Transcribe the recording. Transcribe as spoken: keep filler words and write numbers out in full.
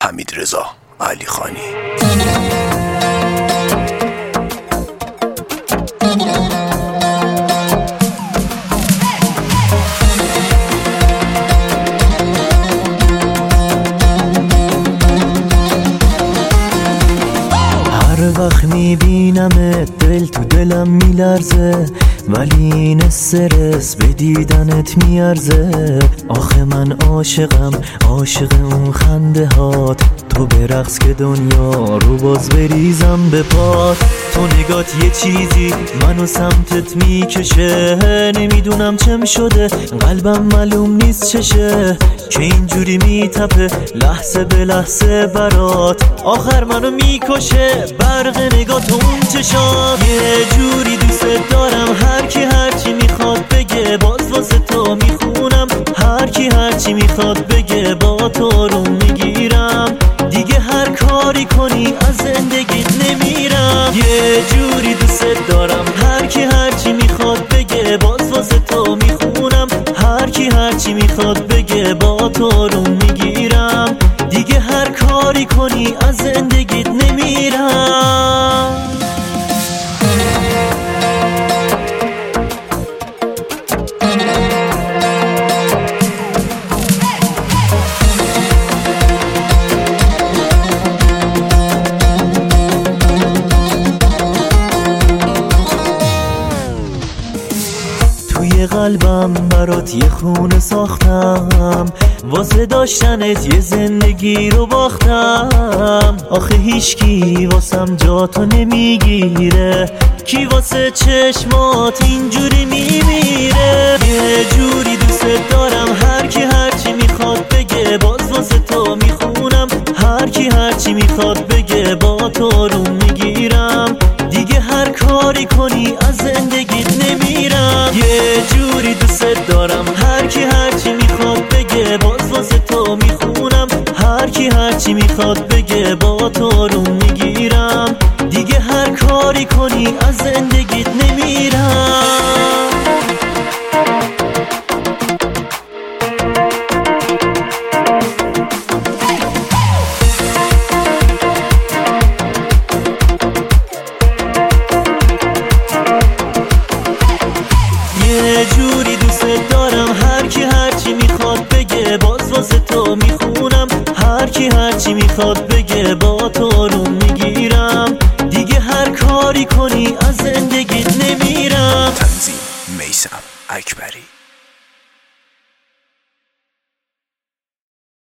حمیدرضا علیخانی. هر وقت میبینمت دل تو دلم میلرزه، ولی این استرس به دیدنت میارزه. آخه من عاشقم، عاشق اون خنده هات، تو به رقص که دنیا رو باز بریزم به پات. تو نگات یه چیزی منو سمتت میکشه، نمیدونم چم شده قلبم معلوم نیست چشه، که اینجوری میتپه لحظه به لحظه برات. آخر منو میکشه برق نگات اون چشات. یه جوری دوست دارم هر کی هرچی میخواد بگه، باز واسه تو میخونم هر کی هرچی میخواد بگه. با تو رو میگیرم دیگه هر کاری کنی از زندگیت نمیرم. یه جوری دوست دارم هر کی هرچی میخواد بگه، باز واسه تو میخونم هر کی هرچی میخواد بگه. با تو رو میگیرم دیگه هر کاری کنی از زندگیت نمیرم. توی قلبم برات یه خونه ساختم، واسه داشتنت یه زندگی رو باختم. آخه هیچکی واسم جاتو نمیگیره، کی واسه چشمات اینجوری میمیره. یه جوری دوست دارم هر کی هرچی میخواد بگه، باز واسه تو میخونم هر کی هرچی میخواد بگه. با تو رو میگیرم دیگه هر کاری کنی از زندگیت نمیرم. یه جوری دوست دارم هر کی هرچی میخواد بگه، باز واسه تو میخونم هر کی هرچی میخواد بگه. با تو رو میگیرم دیگه هر کاری کنی از زندگیت نمیرم. یه جوری دوست دارم هر کی هرچی میخواد بگه، باز واسه تو میخونم هر کی هرچی میخواد بگه. با تو رو میگیرم دیگه هر کاری کنی از زندگیت نمیرم. تنظیم میثم اکبری.